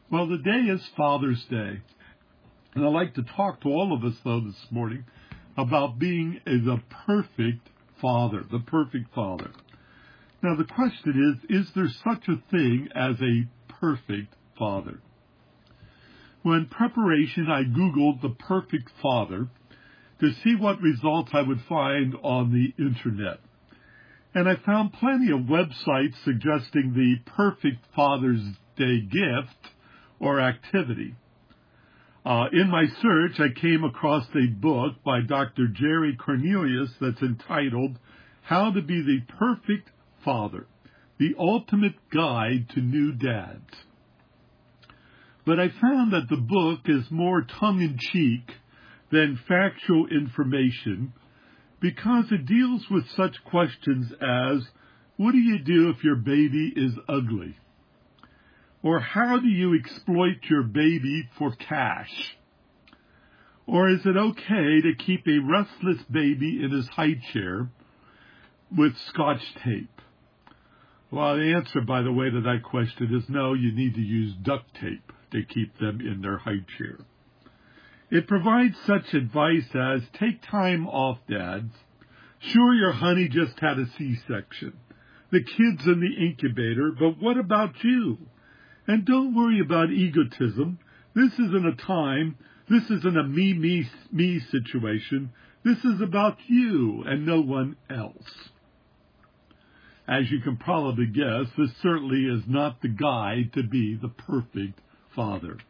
Well, the day is Father's Day. And I'd like to talk to all of us, though, this morning about being the perfect father, the perfect father. Now, the question is there such a thing as a perfect father? Well, in preparation, I Googled the perfect father to see what results I would find on the Internet. And I found plenty of websites suggesting the perfect Father's Day gift or activity. In my search, I came across a book by Dr. Jerry Cornelius that's entitled How to Be the Perfect Father, the Ultimate Guide to New Dads. But I found that the book is more tongue-in-cheek than factual information because it deals with such questions as, what do you do if your baby is ugly? Or how do you exploit your baby for cash? Or is it okay to keep a restless baby in his high chair with Scotch tape? Well, the answer, by the way, to that question is no, you need to use duct tape to keep them in their high chair. It provides such advice as, take time off, dads. Sure, your honey just had a C-section. The kid's in the incubator, but what about you? And don't worry about egotism. This isn't a me situation. This is about you and no one else. As you can probably guess, this certainly is not the guide to be the perfect father.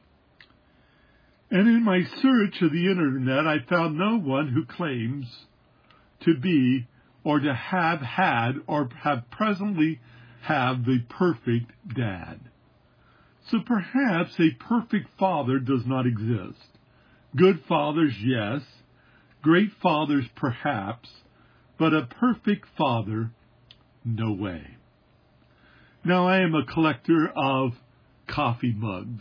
And in my search of the Internet, I found no one who claims to be or to have had or have presently have the perfect dad. So perhaps a perfect father does not exist. Good fathers, yes. Great fathers, perhaps. But a perfect father, no way. Now, I am a collector of coffee mugs.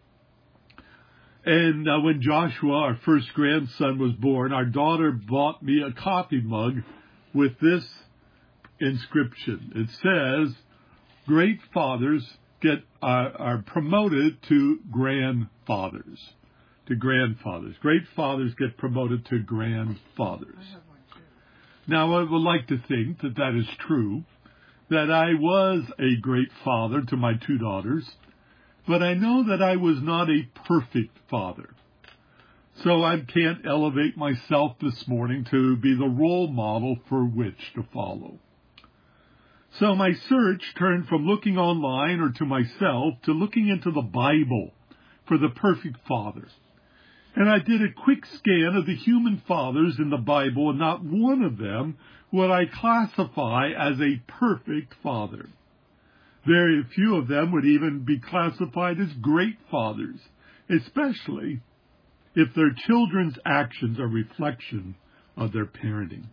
And when Joshua, our first grandson, was born, our daughter bought me a coffee mug with this inscription. It says, great fathers are promoted to grandfathers. Great fathers get promoted to grandfathers. Now, I would like to think that that is true, that I was a great father to my two daughters, but I know that I was not a perfect father. So I can't elevate myself this morning to be the role model for which to follow. So my search turned from looking online or to myself to looking into the Bible for the perfect father. And I did a quick scan of the human fathers in the Bible, and not one of them would I classify as a perfect father. Very few of them would even be classified as great fathers, especially if their children's actions are a reflection of their parenting.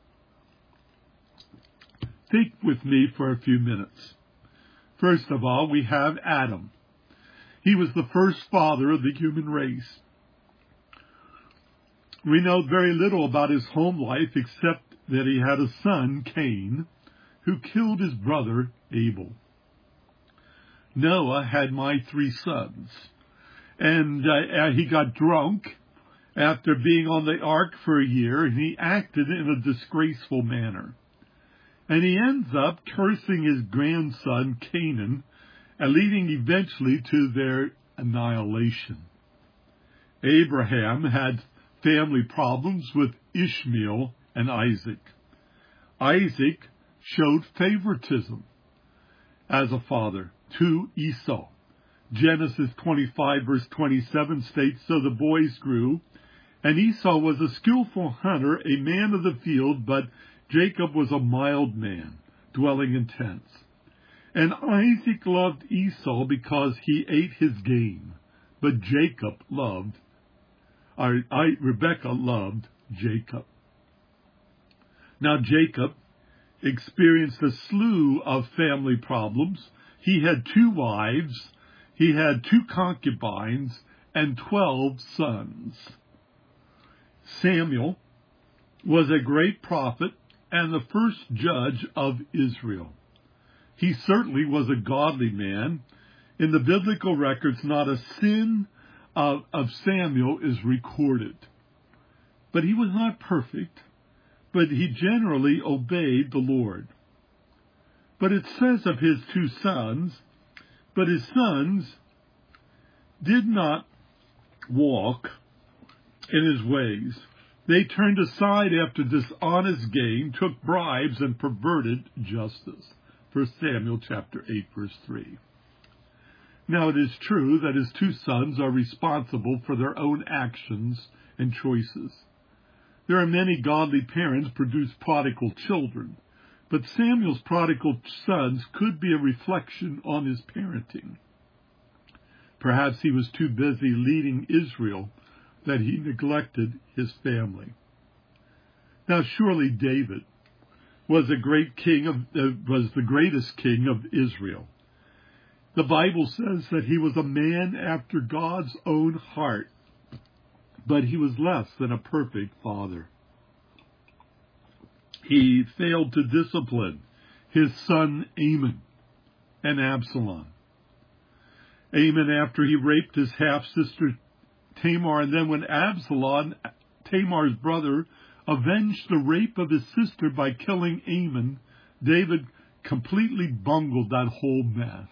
Think with me for a few minutes. First of all, we have Adam. He was the first father of the human race. We know very little about his home life except that he had a son, Cain, who killed his brother, Abel. Noah had my three sons, and he got drunk after being on the ark for a year, and he acted in a disgraceful manner. And he ends up cursing his grandson, Canaan, and leading eventually to their annihilation. Abraham had family problems with Ishmael and Isaac. Isaac showed favoritism as a father to Esau. Genesis 25 verse 27 states, so the boys grew, and Esau was a skillful hunter, a man of the field, but Jacob was a mild man, dwelling in tents. And Isaac loved Esau because he ate his game, but Rebekah loved Jacob. Now Jacob experienced a slew of family problems. He had 2 wives, he had 2 concubines, and 12 sons. Samuel was a great prophet and the first judge of Israel. He certainly was a godly man. In the biblical records, not a sin of Samuel is recorded. But he was not perfect, but he generally obeyed the Lord. But it says of his 2 sons, but his sons did not walk in his ways. They turned aside after dishonest gain, took bribes, and perverted justice. 1 Samuel chapter 8, verse 3. Now it is true that his 2 sons are responsible for their own actions and choices. There are many godly parents produce prodigal children, but Samuel's prodigal sons could be a reflection on his parenting. Perhaps he was too busy leading Israel that he neglected his family. Now surely David was a great king was the greatest king of Israel. The Bible says that he was a man after God's own heart, but he was less than a perfect father. He failed to discipline his son Amnon and Absalom. Amnon, after he raped his half-sister Tamar, and then when Absalom, Tamar's brother, avenged the rape of his sister by killing Amnon, David completely bungled that whole mess.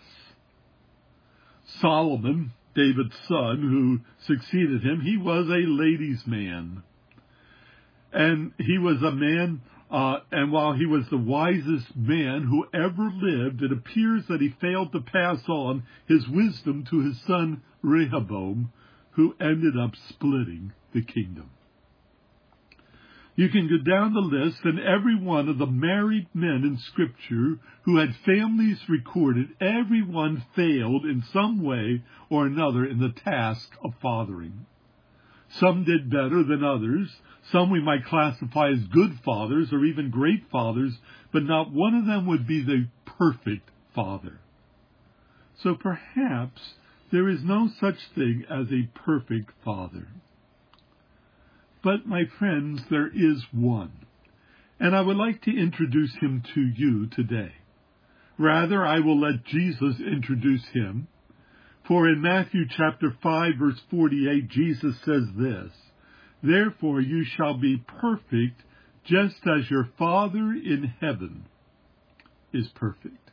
Solomon, David's son, who succeeded him, he was a ladies' man. And he was a man, and while he was the wisest man who ever lived, it appears that he failed to pass on his wisdom to his son Rehoboam, who ended up splitting the kingdom. You can go down the list, and every one of the married men in Scripture who had families recorded, everyone failed in some way or another in the task of fathering. Some did better than others. Some we might classify as good fathers or even great fathers, but not one of them would be the perfect father. So perhaps there is no such thing as a perfect father. But, my friends, there is one, and I would like to introduce him to you today. Rather, I will let Jesus introduce him, for in Matthew chapter 5, verse 48, Jesus says this, "Therefore you shall be perfect, just as your Father in heaven is perfect."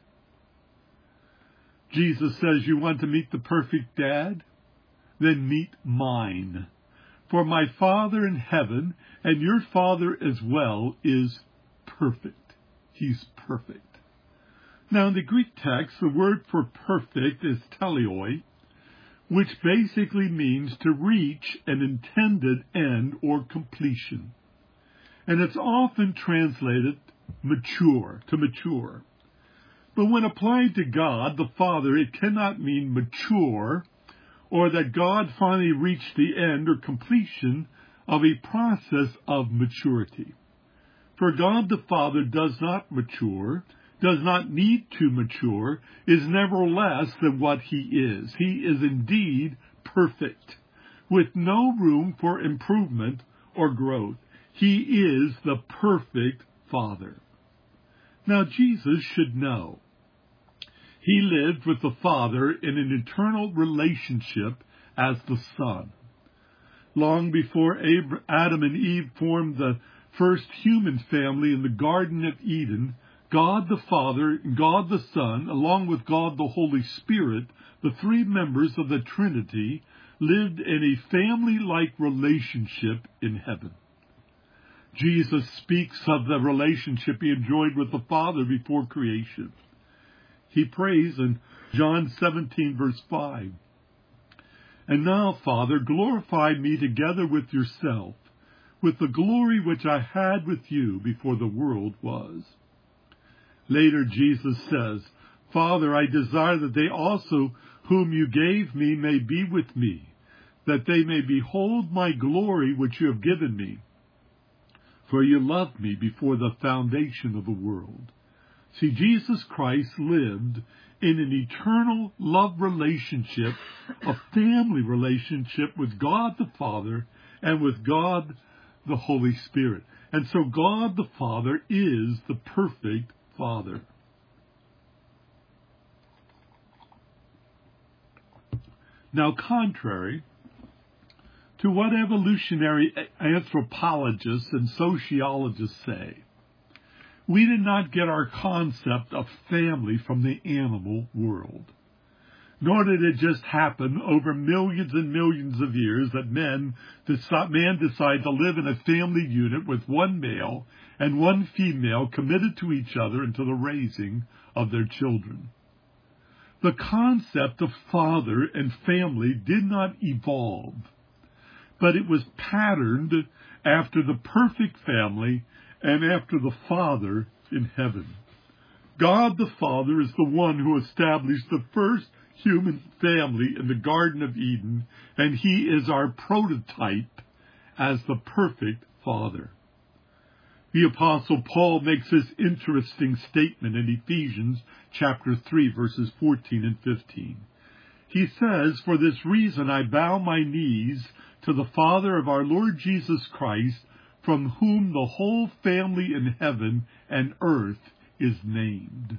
Jesus says, you want to meet the perfect dad? Then meet mine. For my Father in heaven, and your Father as well, is perfect. He's perfect. Now, in the Greek text, the word for perfect is teleoi, which basically means to reach an intended end or completion. And it's often translated mature, to mature. But when applied to God, the Father, it cannot mean mature, or that God finally reached the end or completion of a process of maturity. For God the Father does not mature, does not need to mature, is never less than what he is. He is indeed perfect, with no room for improvement or growth. He is the perfect Father. Now Jesus should know. He lived with the Father in an eternal relationship as the Son. Long before Adam and Eve formed the first human family in the Garden of Eden, God the Father, God the Son, along with God the Holy Spirit, the 3 members of the Trinity, lived in a family-like relationship in heaven. Jesus speaks of the relationship he enjoyed with the Father before creation. He prays in John 17, verse 5, "And now, Father, glorify me together with yourself, with the glory which I had with you before the world was." Later, Jesus says, "Father, I desire that they also whom you gave me may be with me, that they may behold my glory which you have given me. For you loved me before the foundation of the world." See, Jesus Christ lived in an eternal love relationship, a family relationship with God the Father and with God the Holy Spirit. And so God the Father is the perfect Father. Now, contrary to what evolutionary anthropologists and sociologists say, we did not get our concept of family from the animal world. Nor did it just happen over millions and millions of years that man decided to live in a family unit with one male and one female committed to each other and to the raising of their children. The concept of father and family did not evolve, but it was patterned after the perfect family and after the Father in heaven. God the Father is the one who established the first human family in the Garden of Eden, and he is our prototype as the perfect Father. The Apostle Paul makes this interesting statement in Ephesians chapter 3, verses 14 and 15. He says, "For this reason I bow my knees to the Father of our Lord Jesus Christ, from whom the whole family in heaven and earth is named."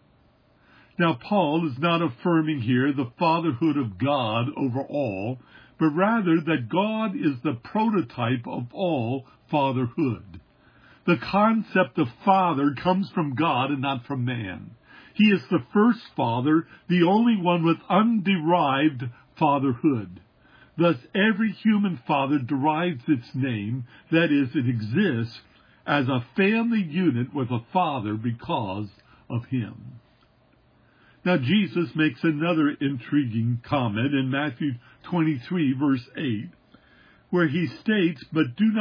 Now, Paul is not affirming here the fatherhood of God over all, but rather that God is the prototype of all fatherhood. The concept of father comes from God and not from man. He is the first father, the only one with underived fatherhood. Thus, every human father derives its name, that is, it exists as a family unit with a father because of him. Now, Jesus makes another intriguing comment in Matthew 23, verse 8, where he states, "But do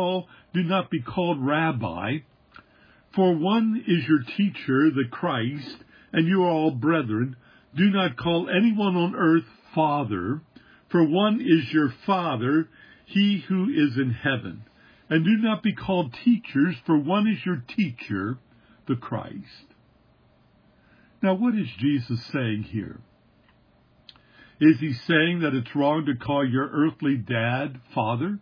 not be called rabbi, for one is your teacher, the Christ, and you are all brethren. Do not call anyone on earth Father, for one is your Father, he who is in heaven. And do not be called teachers, for one is your teacher, the Christ." Now, what is Jesus saying here? Is he saying that it's wrong to call your earthly dad Father?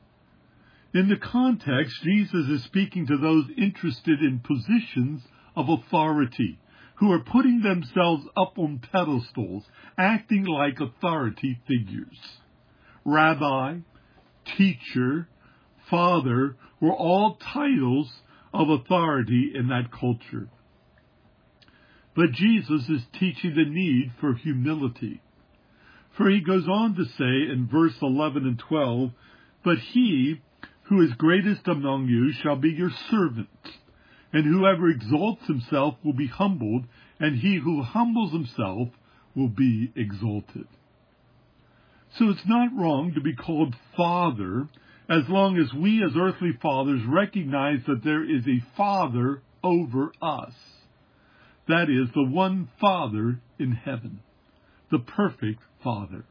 In the context, Jesus is speaking to those interested in positions of authority, who are putting themselves up on pedestals, acting like authority figures. Rabbi, teacher, father were all titles of authority in that culture. But Jesus is teaching the need for humility. For he goes on to say in verse 11 and 12, "But he who is greatest among you shall be your servant. And whoever exalts himself will be humbled, and he who humbles himself will be exalted." So it's not wrong to be called Father, as long as we as earthly fathers recognize that there is a Father over us. That is, the one Father in heaven, the perfect Father.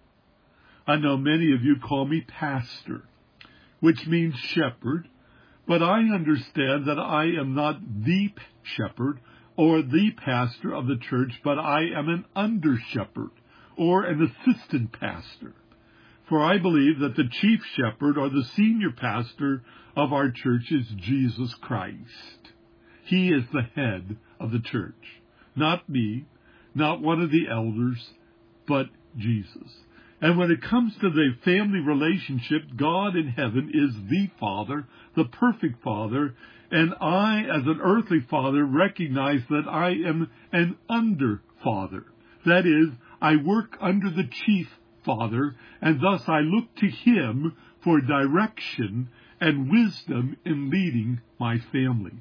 I know many of you call me pastor, which means shepherd, but I understand that I am not the shepherd or the pastor of the church, but I am an under-shepherd or an assistant pastor. For I believe that the chief shepherd or the senior pastor of our church is Jesus Christ. He is the head of the church, not me, not one of the elders, but Jesus. And when it comes to the family relationship, God in heaven is the Father, the perfect Father, and I, as an earthly father, recognize that I am an under-father. That is, I work under the chief Father, and thus I look to him for direction and wisdom in leading my family.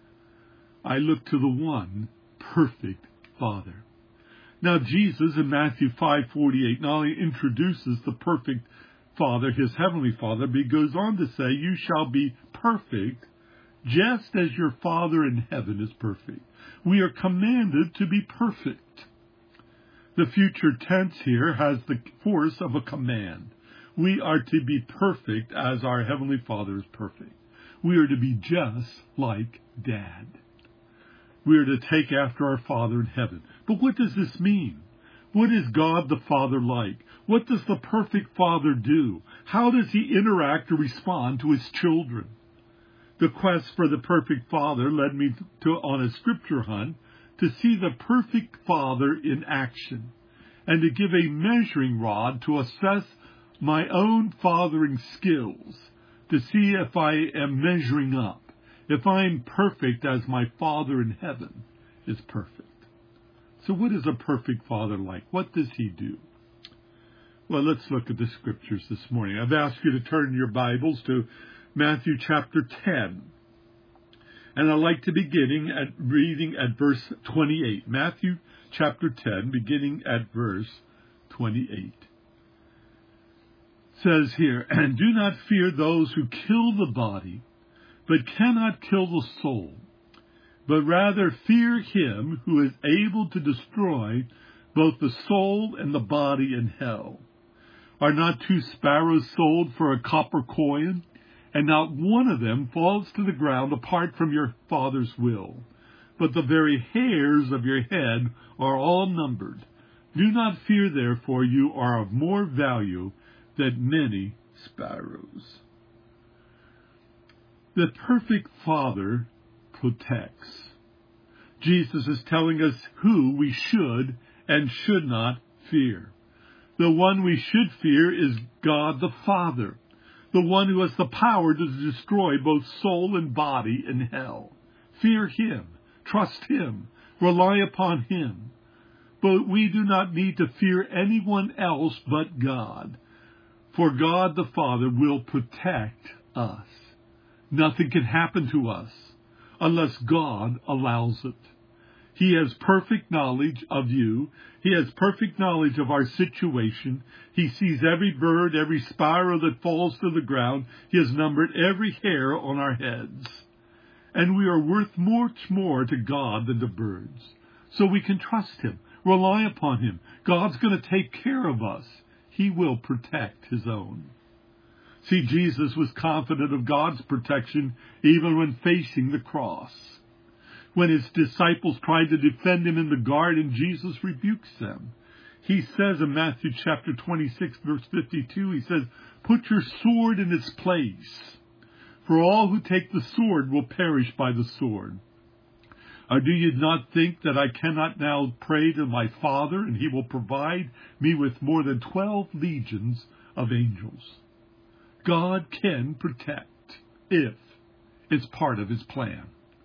I look to the one perfect Father. Now, Jesus in Matthew 5:48 not only introduces the perfect Father, his heavenly Father, but he goes on to say, "You shall be perfect just as your Father in heaven is perfect." We are commanded to be perfect. The future tense here has the force of a command. We are to be perfect as our Heavenly Father is perfect. We are to be just like Dad. We are to take after our Father in heaven. But what does this mean? What is God the Father like? What does the perfect Father do? How does he interact or respond to his children? The quest for the perfect Father led me on a scripture hunt to see the perfect Father in action. and to give a measuring rod to assess my own fathering skills, to see if I am measuring up, if I am perfect as my Father in heaven is perfect. So what is a perfect Father like? What does he do? Well, let's look at the scriptures this morning. I've asked you to turn your Bibles to Matthew chapter 10. And I'd like to begin at reading at verse 28. Matthew chapter 10, beginning at verse 28. Says here, "And do not fear those who kill the body, but cannot kill the soul, but rather fear him who is able to destroy both the soul and the body in hell. Are not 2 sparrows sold for a copper coin? And not one of them falls to the ground apart from your Father's will. But the very hairs of your head are all numbered. Do not fear, therefore, you are of more value than many sparrows." The perfect Father protects. Jesus is telling us who we should and should not fear. The one we should fear is God the Father, the one who has the power to destroy both soul and body in hell. Fear him, trust him, rely upon him. But we do not need to fear anyone else but God, for God the Father will protect us. Nothing can happen to us unless God allows it. He has perfect knowledge of you. He has perfect knowledge of our situation. He sees every bird, every sparrow that falls to the ground. He has numbered every hair on our heads. And we are worth much more to God than to birds. So we can trust him, rely upon him. God's going to take care of us. He will protect his own. See, Jesus was confident of God's protection even when facing the cross. When his disciples tried to defend him in the garden, Jesus rebukes them. He says in Matthew chapter 26, verse 52, he says, "Put your sword in its place, for all who take the sword will perish by the sword. Or do you not think that I cannot now pray to my Father, and he will provide me with more than 12 legions of angels?" God can protect if it's part of his plan.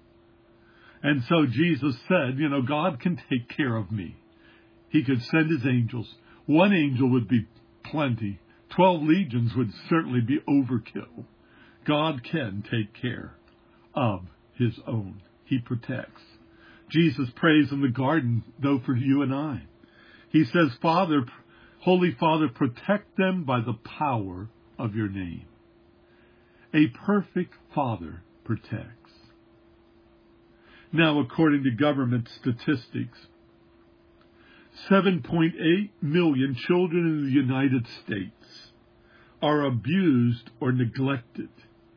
And so Jesus said, God can take care of me. He could send his angels. 1 angel would be plenty. 12 legions would certainly be overkill. God can take care of his own. He protects. Jesus prays in the garden, though, for you and I. He says, "Father, Holy Father, protect them by the power of your name." A perfect Father protects. Now, according to government statistics, 7.8 million children in the United States are abused or neglected,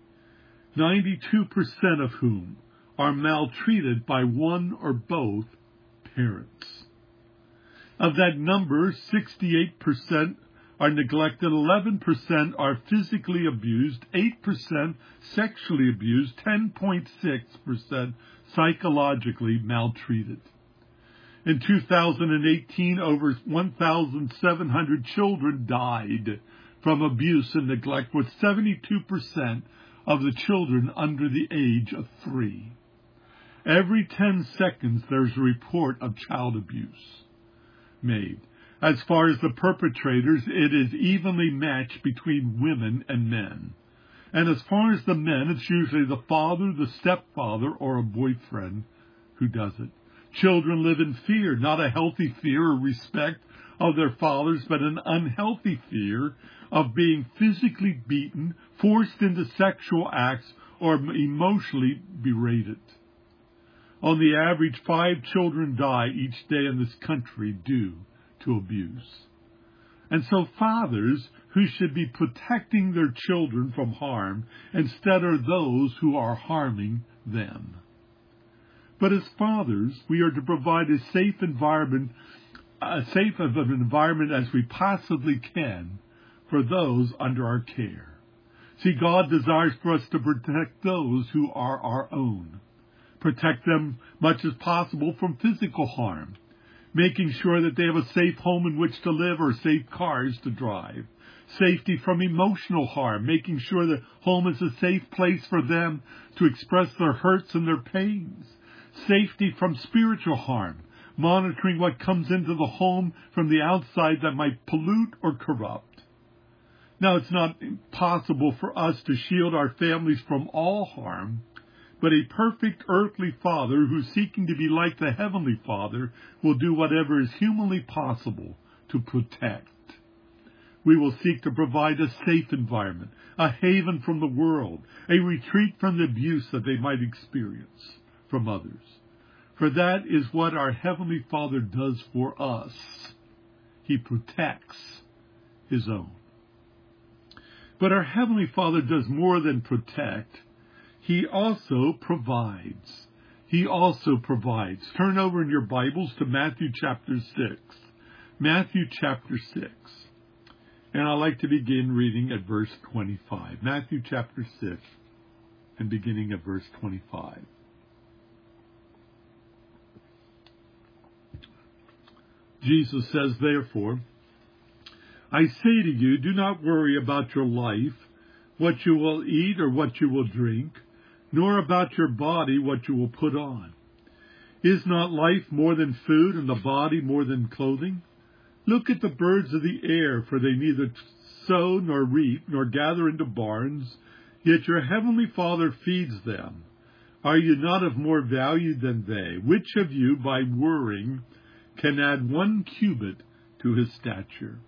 92% of whom are maltreated by one or both parents. Of that number, 68% are neglected, 11% are physically abused, 8% sexually abused, 10.6% psychologically maltreated. In 2018, over 1,700 children died from abuse and neglect, with 72% of the children under the age of 3. Every 10 seconds, there's a report of child abuse made. As far as the perpetrators, it is evenly matched between women and men. And as far as the men, it's usually the father, the stepfather, or a boyfriend who does it. Children live in fear, not a healthy fear or respect of their fathers, but an unhealthy fear of being physically beaten, forced into sexual acts, or emotionally berated. On the average, 5 children die each day in this country due to abuse. And so fathers who should be protecting their children from harm instead are those who are harming them. But as fathers, we are to provide as safe of an environment as we possibly can for those under our care. See, God desires for us to protect those who are our own. Protect them much as possible from physical harm. making sure that they have a safe home in which to live or safe cars to drive. Safety from emotional harm, making sure the home is a safe place for them to express their hurts and their pains. Safety from spiritual harm, monitoring what comes into the home from the outside that might pollute or corrupt. Now, it's not possible for us to shield our families from all harm, but a perfect earthly Father who's seeking to be like the Heavenly Father will do whatever is humanly possible to protect. We will seek to provide a safe environment, a haven from the world, a retreat from the abuse that they might experience from others. For that is what our Heavenly Father does for us. He protects His own. But our Heavenly Father does more than protect. He also provides. He also provides. Turn over in your Bibles to Matthew chapter 6. Matthew chapter 6. And I'd like to begin reading at verse 25. Matthew chapter 6 and beginning at verse 25. Jesus says, therefore, I say to you, do not worry about your life, what you will eat or what you will drink, nor about your body, what you will put on. Is not life more than food, and the body more than clothing? Look at the birds of the air, for they neither sow nor reap, nor gather into barns, yet your heavenly Father feeds them. Are you not of more value than they? Which of you, by worrying, can add 1 cubit to his stature?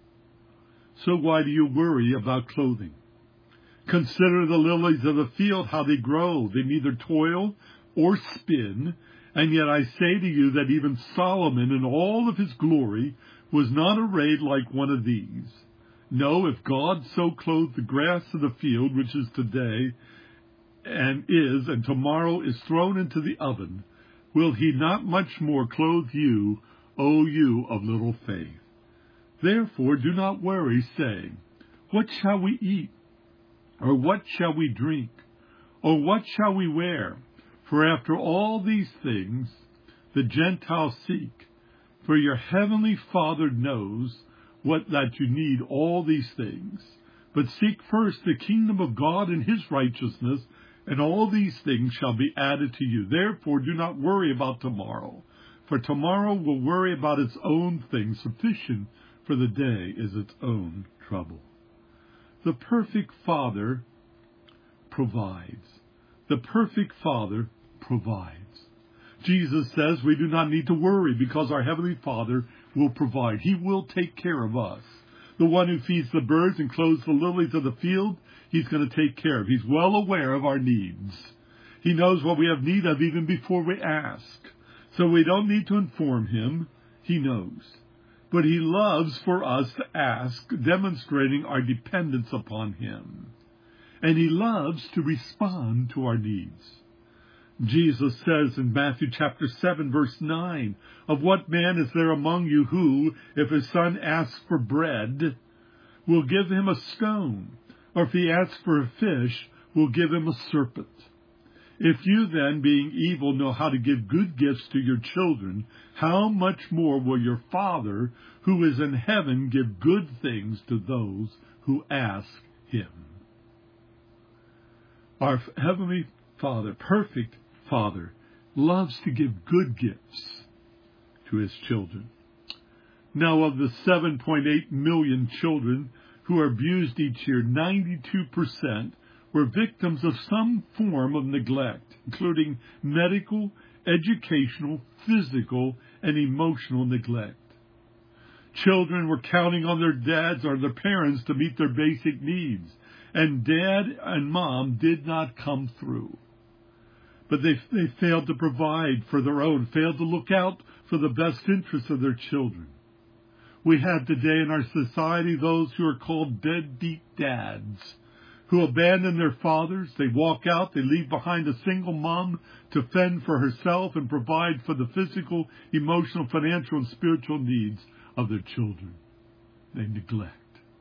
So why do you worry about clothing? Consider the lilies of the field, how they grow. They neither toil or spin, and yet I say to you that even Solomon in all of his glory was not arrayed like one of these. No, if God so clothed the grass of the field, which is today and tomorrow is thrown into the oven, will he not much more clothe you, O you of little faith? Therefore do not worry, saying, what shall we eat? Or what shall we drink? Or what shall we wear? For after all these things the Gentiles seek. For your heavenly Father knows that you need all these things. But seek first the kingdom of God and his righteousness, and all these things shall be added to you. Therefore do not worry about tomorrow, for tomorrow will worry about its own things. Sufficient for the day is its own trouble. The perfect Father provides. The perfect Father provides. Jesus says we do not need to worry because our Heavenly Father will provide. He will take care of us. The one who feeds the birds and clothes the lilies of the field, he's going to take care of. He's well aware of our needs. He knows what we have need of even before we ask. So we don't need to inform him. He knows. But he loves for us to ask, demonstrating our dependence upon him. And he loves to respond to our needs. Jesus says in Matthew chapter 7, verse 9, of what man is there among you who, if his son asks for bread, will give him a stone? Or if he asks for a fish, will give him a serpent? If you then, being evil, know how to give good gifts to your children, how much more will your Father, who is in heaven, give good things to those who ask him? Our Heavenly Father, perfect Father, loves to give good gifts to his children. Now, of the 7.8 million children who are abused each year, 92% were victims of some form of neglect, including medical, educational, physical, and emotional neglect. Children were counting on their dads or their parents to meet their basic needs, and dad and mom did not come through. But they failed to provide for their own, failed to look out for the best interests of their children. We have today in our society those who are called deadbeat dads, who abandon their fathers. They walk out, they leave behind a single mom to fend for herself and provide for the physical, emotional, financial, and spiritual needs of their children. They neglect.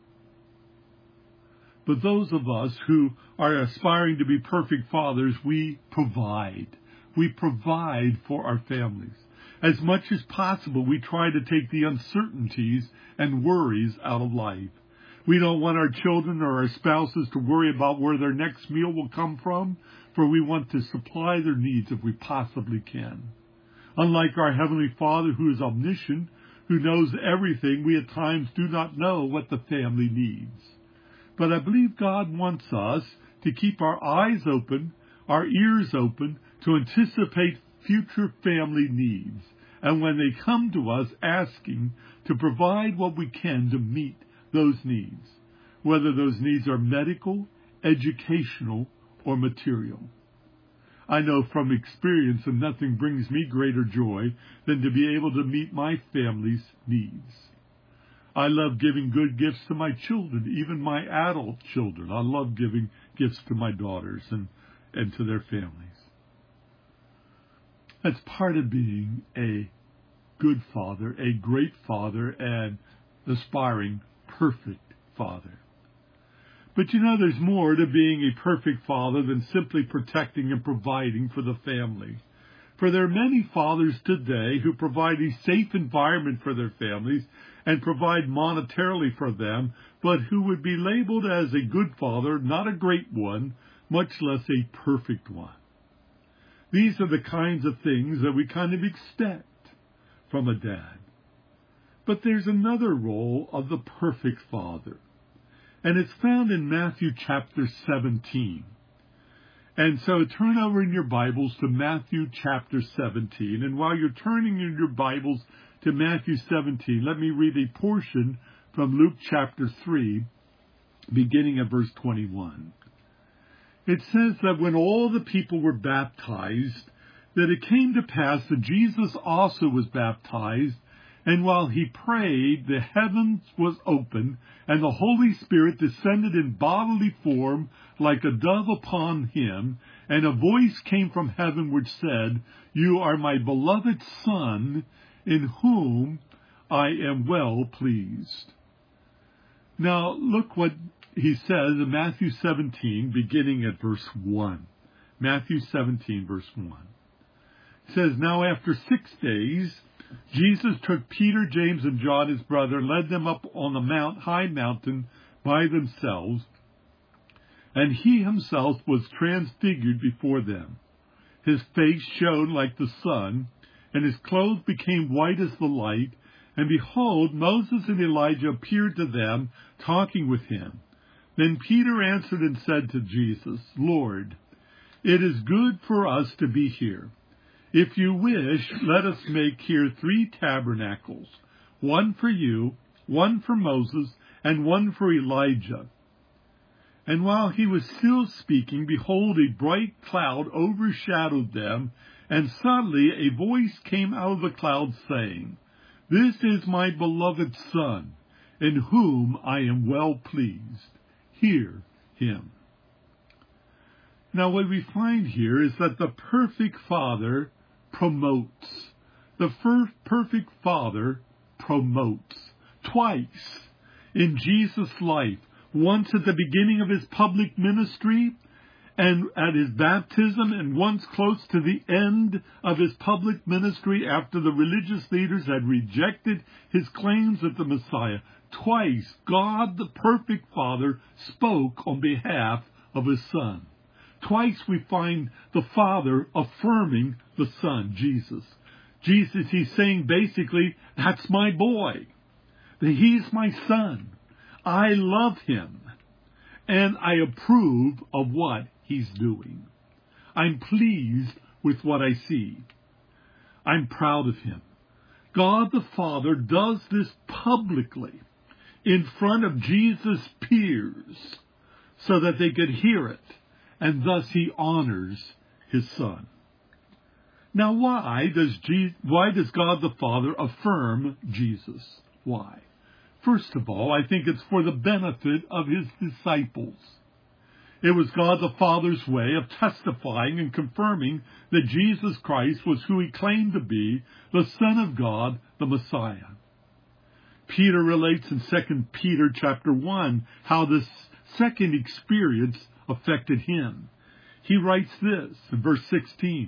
But those of us who are aspiring to be perfect fathers, we provide. We provide for our families. As much as possible, we try to take the uncertainties and worries out of life. We don't want our children or our spouses to worry about where their next meal will come from, for we want to supply their needs if we possibly can. Unlike our Heavenly Father, who is omniscient, who knows everything, we at times do not know what the family needs. But I believe God wants us to keep our eyes open, our ears open, to anticipate future family needs, and when they come to us asking, to provide what we can to meet those needs, whether those needs are medical, educational, or material. I know from experience that nothing brings me greater joy than to be able to meet my family's needs. I love giving good gifts to my children, even my adult children. I love giving gifts to my daughters and to their families. That's part of being a good father, a great father, and aspiring perfect father. But you know, there's more to being a perfect father than simply protecting and providing for the family. For there are many fathers today who provide a safe environment for their families and provide monetarily for them, but who would be labeled as a good father, not a great one, much less a perfect one. These are the kinds of things that we kind of expect from a dad. But there's another role of the perfect father, and it's found in Matthew chapter 17. And so turn over in your Bibles to Matthew chapter 17. And while you're turning in your Bibles to Matthew 17, let me read a portion from Luke chapter 3, beginning at verse 21. It says that when all the people were baptized, that it came to pass that Jesus also was baptized, and while he prayed, the heavens was opened, and the Holy Spirit descended in bodily form like a dove upon him, and a voice came from heaven which said, "You are my beloved Son, in whom I am well pleased." Now look what he says in Matthew 17, beginning at verse 1. Matthew 17, verse 1. It says, "Now after 6 days, Jesus took Peter, James, and John, his brother, and led them up on the high mountain by themselves, and he himself was transfigured before them. His face shone like the sun, and his clothes became white as the light. And behold, Moses and Elijah appeared to them, talking with him. Then Peter answered and said to Jesus, "Lord, it is good for us to be here. If you wish, let us make here 3 tabernacles, one for you, one for Moses, and one for Elijah." And while he was still speaking, behold, a bright cloud overshadowed them, and suddenly a voice came out of the cloud saying, "This is my beloved Son, in whom I am well pleased. Hear him." Now what we find here is that the perfect Father promotes. The perfect Father promotes. Twice in Jesus' life, once at the beginning of his public ministry and at his baptism, and once close to the end of his public ministry after the religious leaders had rejected his claims as the Messiah. Twice, God, the perfect Father, spoke on behalf of his Son. Twice we find the Father affirming the Son, Jesus. Jesus, he's saying basically, that's my boy. He's my son. I love him. And I approve of what he's doing. I'm pleased with what I see. I'm proud of him. God the Father does this publicly in front of Jesus' peers so that they could hear it, and thus he honors his Son. Now why does God the Father affirm Jesus? Why? First of all, I think it's for the benefit of his disciples. It was God the Father's way of testifying and confirming that Jesus Christ was who he claimed to be, the Son of God, the Messiah. Peter relates in 2 Peter chapter 1 how this second experience affected him. He writes this in verse 16,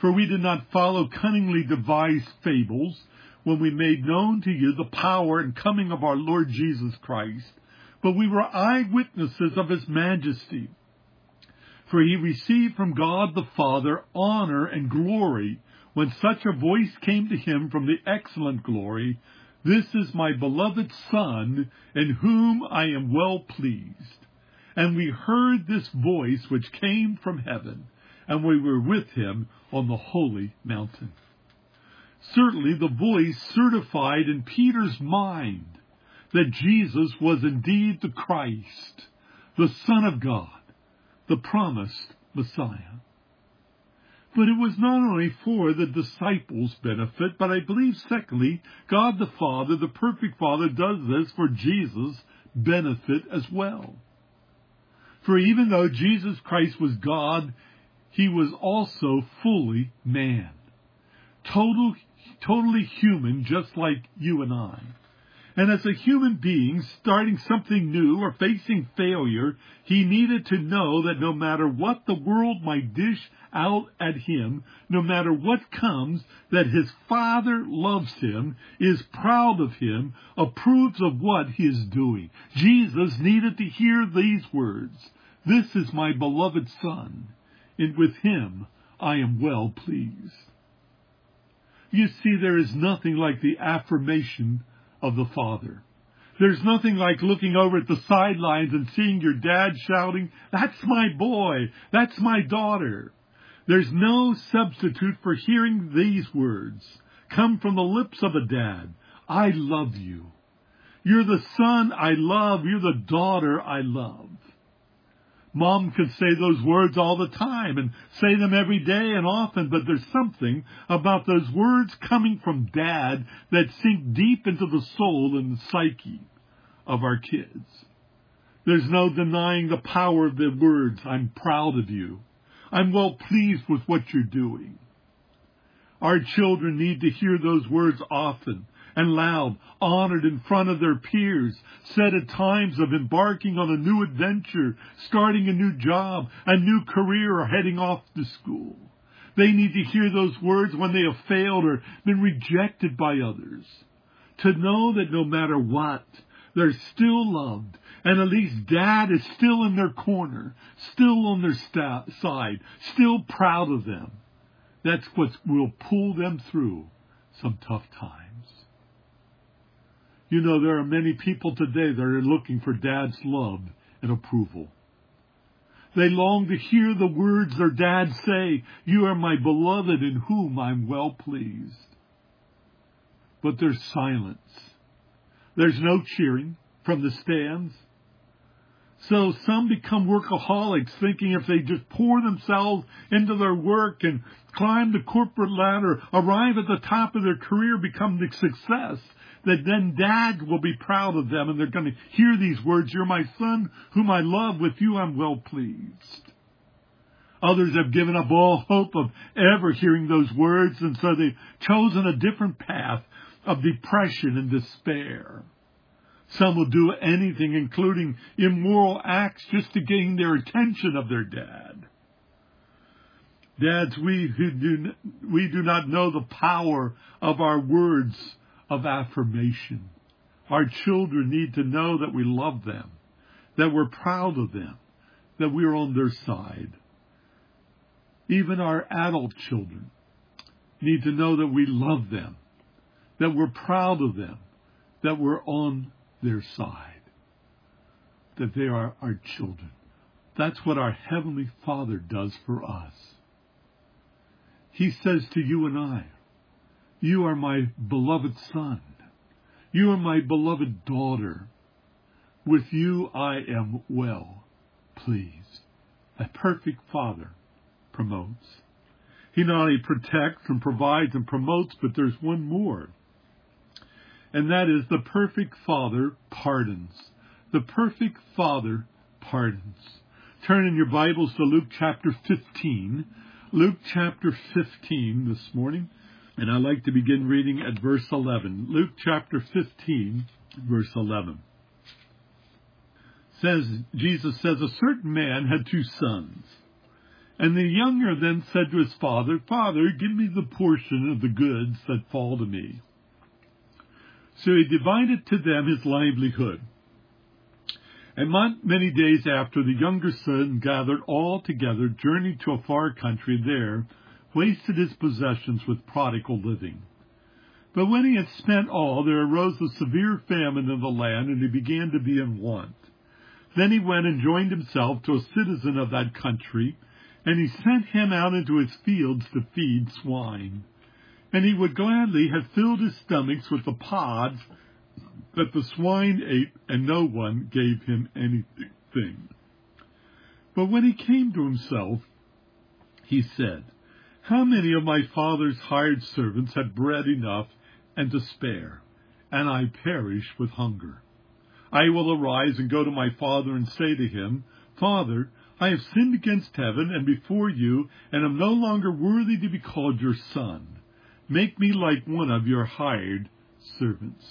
For we did not follow cunningly devised fables when we made known to you the power and coming of our Lord Jesus Christ, but we were eyewitnesses of his majesty. For he received from God the Father honor and glory when such a voice came to him from the excellent glory, "This is my beloved Son, in whom I am well pleased." And we heard this voice which came from heaven, and we were with him on the holy mountain. Certainly the voice certified in Peter's mind that Jesus was indeed the Christ, the Son of God, the promised Messiah. But it was not only for the disciples' benefit, but I believe, secondly, God the Father, the perfect Father, does this for Jesus' benefit as well. For even though Jesus Christ was God, he was also fully man, totally human, just like you and I. And as a human being starting something new or facing failure, he needed to know that no matter what the world might dish out at him, no matter what comes, that his Father loves him, is proud of him, approves of what he is doing. Jesus needed to hear these words, "This is my beloved Son, and with him I am well pleased." You see, there is nothing like the affirmation of the Father. There's nothing like looking over at the sidelines and seeing your dad shouting, "That's my boy, that's my daughter." There's no substitute for hearing these words come from the lips of a dad. "I love you. You're the son I love. You're the daughter I love." Mom could say those words all the time and say them every day and often, but there's something about those words coming from Dad that sink deep into the soul and the psyche of our kids. There's no denying the power of the words, "I'm proud of you. I'm well pleased with what you're doing." Our children need to hear those words often and loud, honored in front of their peers, said at times of embarking on a new adventure, starting a new job, a new career, or heading off to school. They need to hear those words when they have failed or been rejected by others. To know that no matter what, they're still loved, and at least Dad is still in their corner, still on their side, still proud of them. That's what will pull them through some tough times. You know, there are many people today that are looking for Dad's love and approval. They long to hear the words their dad say, "You are my beloved in whom I'm well pleased." But there's silence. There's no cheering from the stands. So some become workaholics, thinking if they just pour themselves into their work and climb the corporate ladder, arrive at the top of their career, become the success, that then Dad will be proud of them and they're going to hear these words, "You're my son whom I love, with you I'm well pleased." Others have given up all hope of ever hearing those words, and so they've chosen a different path of depression and despair. Some will do anything, including immoral acts, just to gain their attention of their dad. Dads, we do not know the power of our words of affirmation. Our children need to know that we love them, that we're proud of them, that we're on their side. Even our adult children need to know that we love them, that we're proud of them, that we're on their side, that they are our children. That's what our Heavenly Father does for us. He says to you and I, "You are my beloved son. You are my beloved daughter. With you I am well pleased." A perfect Father promotes. He not only protects and provides and promotes, but there's one more. And that is the perfect Father pardons. The perfect Father pardons. Turn in your Bibles to Luke chapter 15. Luke chapter 15 this morning. And I'd like to begin reading at verse 11. Luke chapter 15, verse 11. Jesus says, "A certain man had 2 sons. And the younger then said to his father, Father, give me the portion of the goods that fall to me. So he divided to them his livelihood. And not many days after, the younger son gathered all together, journeyed to a far country, there wasted his possessions with prodigal living. But when he had spent all, there arose a severe famine in the land, and he began to be in want. Then he went and joined himself to a citizen of that country, and he sent him out into his fields to feed swine. And he would gladly have filled his stomachs with the pods that the swine ate, and no one gave him anything. But when he came to himself, he said, How many of my father's hired servants had bread enough and to spare, and I perish with hunger? I will arise and go to my father and say to him, Father, I have sinned against heaven and before you, and am no longer worthy to be called your son. Make me like one of your hired servants.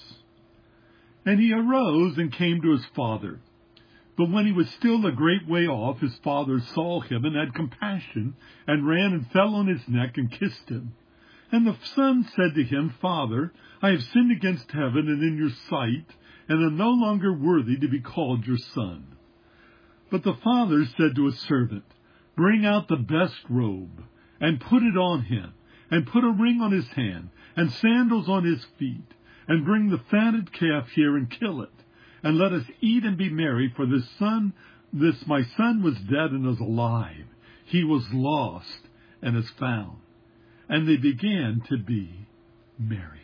And he arose and came to his father. But when he was still a great way off, his father saw him and had compassion, and ran and fell on his neck and kissed him. And the son said to him, Father, I have sinned against heaven and in your sight, and am no longer worthy to be called your son. But the father said to his servant, Bring out the best robe, and put it on him, and put a ring on his hand, and sandals on his feet, and bring the fatted calf here and kill it, and let us eat and be merry, for this my son was dead and is alive. He was lost and is found. And they began to be merry.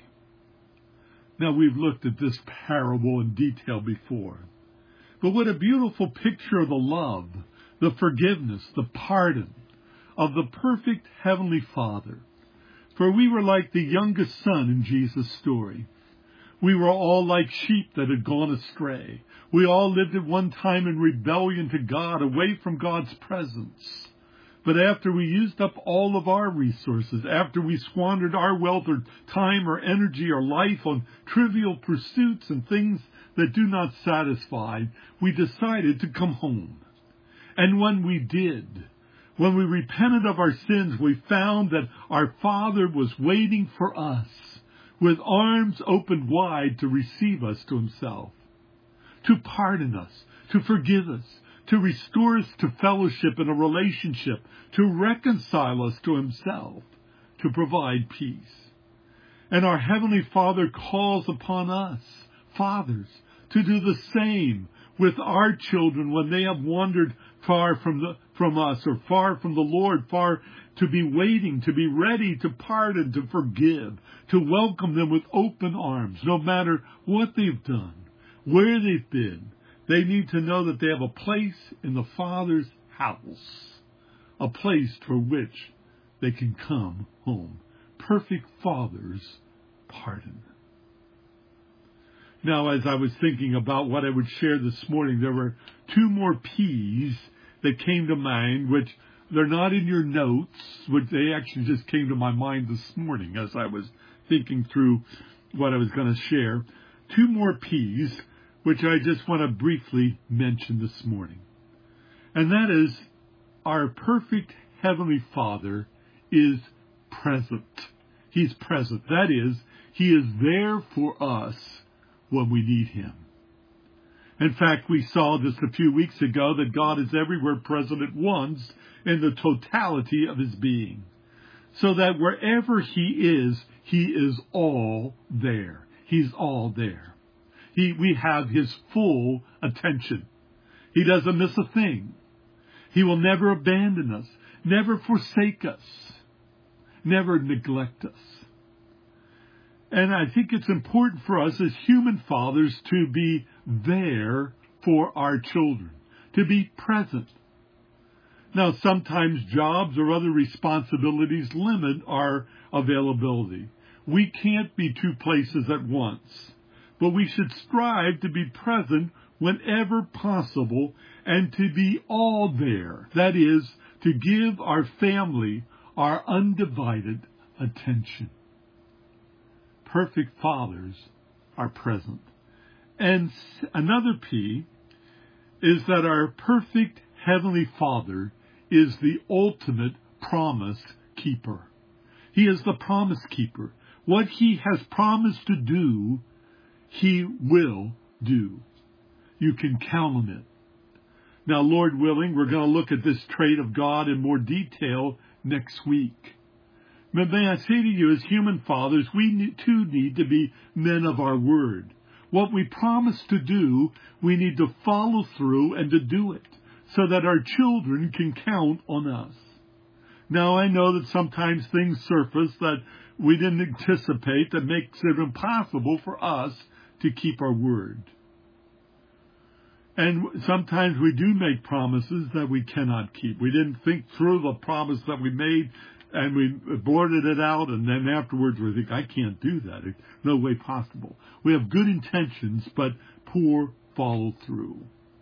Now, we've looked at this parable in detail before. But what a beautiful picture of the love, the forgiveness, the pardon of the perfect Heavenly Father. For we were like the youngest son in Jesus' story. We were all like sheep that had gone astray. We all lived at one time in rebellion to God, away from God's presence. But after we used up all of our resources, after we squandered our wealth or time or energy or life on trivial pursuits and things that do not satisfy, we decided to come home. And when we did, when we repented of our sins, we found that our Father was waiting for us with arms opened wide to receive us to himself, to pardon us, to forgive us, to restore us to fellowship and a relationship, to reconcile us to himself, to provide peace. And our Heavenly Father calls upon us, fathers, to do the same with our children when they have wandered far from us or far from the Lord, far to be waiting, to be ready to pardon, to forgive, to welcome them with open arms, no matter what they've done, where they've been. They need to know that they have a place in the Father's house, a place for which they can come home. Perfect Father's pardon. Now, as I was thinking about what I would share this morning, there were two more P's that came to mind, which they're not in your notes, which they actually just came to my mind this morning as I was thinking through what I was going to share. Two more P's, which I just want to briefly mention this morning. And that is, our perfect Heavenly Father is present. He's present. That is, he is there for us when we need him. In fact, we saw just a few weeks ago that God is everywhere present at once in the totality of his being. So that wherever he is all there. He's all there. We have his full attention. He doesn't miss a thing. He will never abandon us, never forsake us, never neglect us. And I think it's important for us as human fathers to be there for our children, to be present. Now, sometimes jobs or other responsibilities limit our availability. We can't be two places at once, but we should strive to be present whenever possible and to be all there. That is, to give our family our undivided attention. Perfect fathers are present. And another P is that our perfect Heavenly Father is the ultimate promise keeper. He is the promise keeper. What he has promised to do, he will do. You can count on it. Now, Lord willing, we're going to look at this trait of God in more detail next week. But may I say to you, as human fathers, we too need to be men of our word. What we promise to do, we need to follow through and to do it, so that our children can count on us. Now, I know that sometimes things surface that we didn't anticipate that makes it impossible for us to keep our word. And sometimes we do make promises that we cannot keep. We didn't think through the promise that we made, and we blurted it out, and then afterwards we think, I can't do that. It's no way possible. We have good intentions, but poor follow through.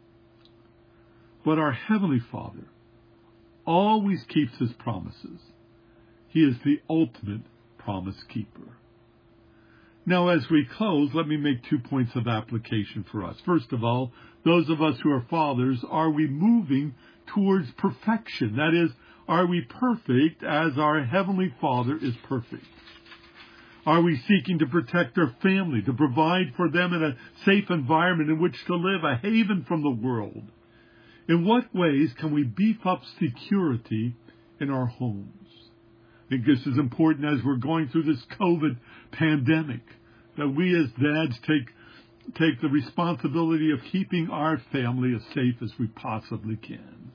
But our Heavenly Father always keeps his promises. He is the ultimate promise keeper. Now, as we close, let me make 2 points of application for us. First of all, those of us who are fathers, are we moving towards perfection? That is, are we perfect as our Heavenly Father is perfect? Are we seeking to protect our family, to provide for them in a safe environment in which to live, a haven from the world? In what ways can we beef up security in our homes? I think this is important as we're going through this COVID pandemic, that we as dads take the responsibility of keeping our family as safe as we possibly can.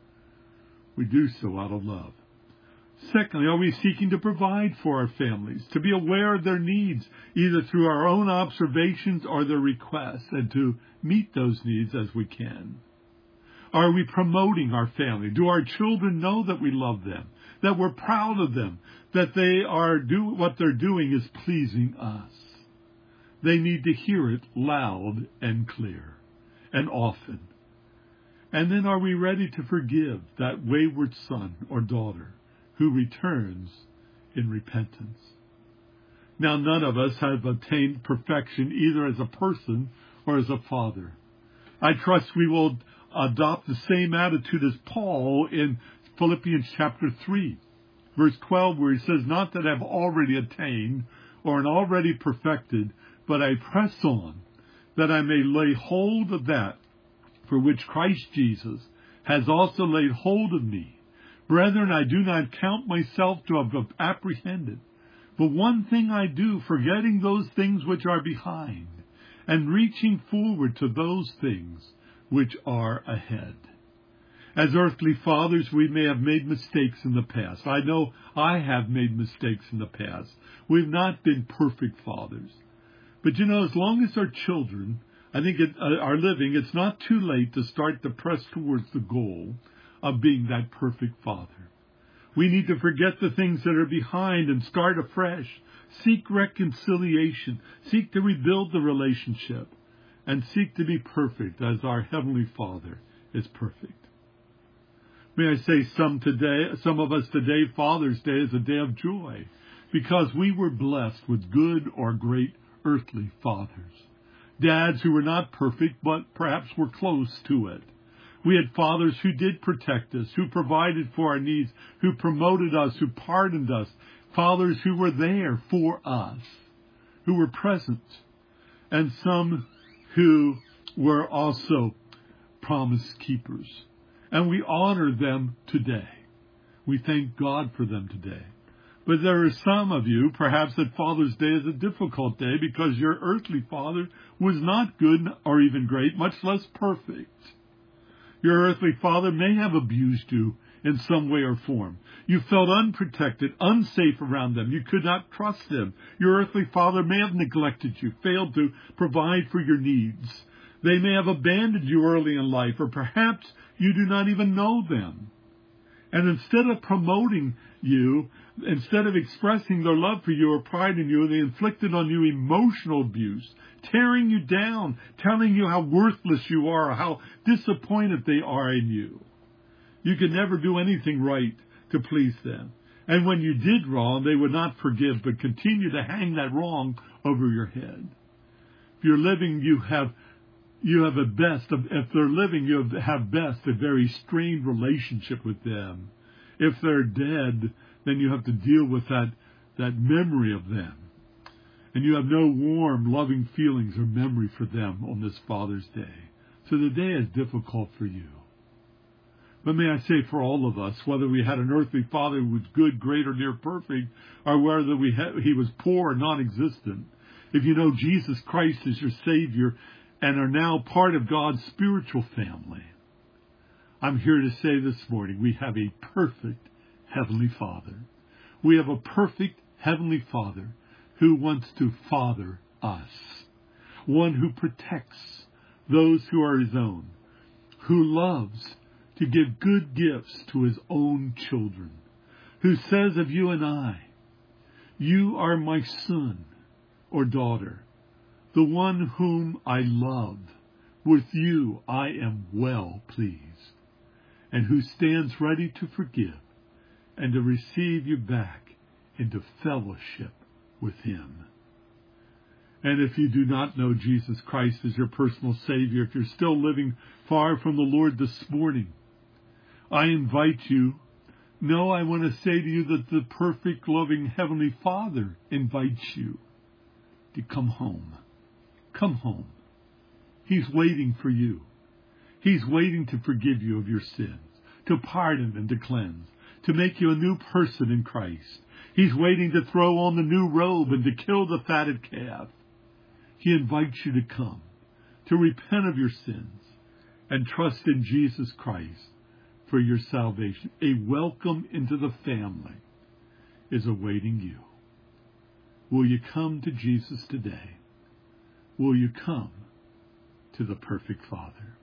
We do so out of love. Secondly, are we seeking to provide for our families, to be aware of their needs, either through our own observations or their requests, and to meet those needs as we can? Are we promoting our family? Do our children know that we love them, that we're proud of them, that what they're doing is pleasing us? They need to hear it loud and clear and often. And then are we ready to forgive that wayward son or daughter who returns in repentance? Now, none of us have attained perfection either as a person or as a father. I trust we will adopt the same attitude as Paul in Philippians chapter 3, verse 12, where he says, not that I've already attained or am already perfected, but I press on, that I may lay hold of that for which Christ Jesus has also laid hold of me. Brethren, I do not count myself to have apprehended, but one thing I do, forgetting those things which are behind, and reaching forward to those things which are ahead. As earthly fathers, we may have made mistakes in the past. I know I have made mistakes in the past. We've not been perfect fathers. But as long as our children, are living, it's not too late to start to press towards the goal of being that perfect father. We need to forget the things that are behind and start afresh. Seek reconciliation. Seek to rebuild the relationship. And seek to be perfect as our Heavenly Father is perfect. May I say some of us today, Father's Day is a day of joy because we were blessed with good or great earthly fathers. Dads who were not perfect, but perhaps were close to it. We had fathers who did protect us, who provided for our needs, who promoted us, who pardoned us. Fathers who were there for us, who were present. And some who were also promise keepers. And we honor them today. We thank God for them today. But there are some of you, perhaps that Father's Day is a difficult day because your earthly father was not good or even great, much less perfect. Your earthly father may have abused you in some way or form. You felt unprotected, unsafe around them. You could not trust them. Your earthly father may have neglected you, failed to provide for your needs. They may have abandoned you early in life, or perhaps you do not even know them. And instead of promoting you, instead of expressing their love for you or pride in you, they inflicted on you emotional abuse, tearing you down, telling you how worthless you are, how disappointed they are in you. You could never do anything right to please them. And when you did wrong, they would not forgive, but continue to hang that wrong over your head. If you're living, you have You have if they're living, you have best a very strained relationship with them. If they're dead, then you have to deal with that memory of them. And you have no warm, loving feelings or memory for them on this Father's Day. So the day is difficult for you. But may I say for all of us, whether we had an earthly father who was good, great, or near perfect, or whether he was poor or non-existent, if you know Jesus Christ as your Savior and are now part of God's spiritual family, I'm here to say this morning, we have a perfect Heavenly Father. We have a perfect Heavenly Father who wants to father us. One who protects those who are His own, who loves to give good gifts to His own children, who says of you and I, you are my son or daughter, the one whom I love. With you I am well pleased, and who stands ready to forgive and to receive you back into fellowship with Him. And if you do not know Jesus Christ as your personal Savior, if you're still living far from the Lord this morning, I invite you. No, I want to say to you that the perfect, loving Heavenly Father invites you to come home. Come home. He's waiting for you. He's waiting to forgive you of your sins, to pardon and to cleanse, to make you a new person in Christ. He's waiting to throw on the new robe and to kill the fatted calf. He invites you to come, to repent of your sins, and trust in Jesus Christ for your salvation. A welcome into the family is awaiting you. Will you come to Jesus today? Will you come to the perfect Father?